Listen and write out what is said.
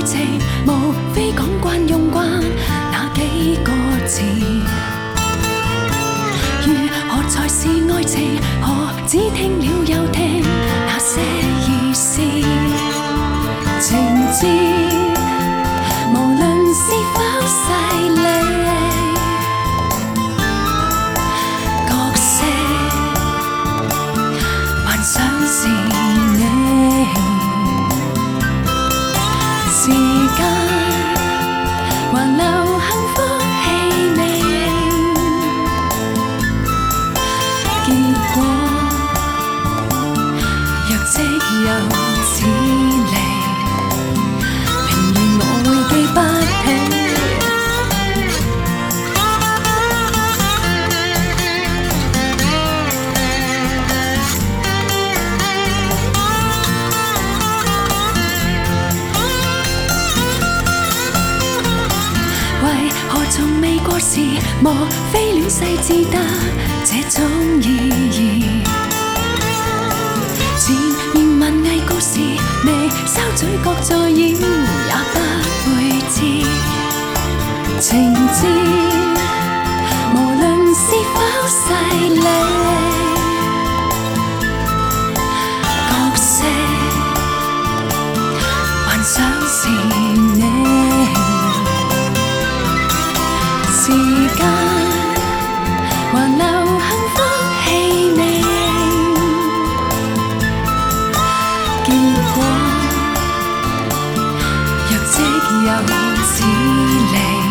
情，無非講慣用慣那幾個字。如何才是愛情？何只聽了又聽，那些意思情節，無論是否細膩，角色幻想是你，時間還留幸福氣味，結果若即又似離，寧願我會記不起。為何從未過時？莫非戀世只得這種意義？前言文藝故事，未收嘴角再演，也不會知情節，無論是否細膩，角色幻想是你。時間還留幸福氣味，結果若即又似離。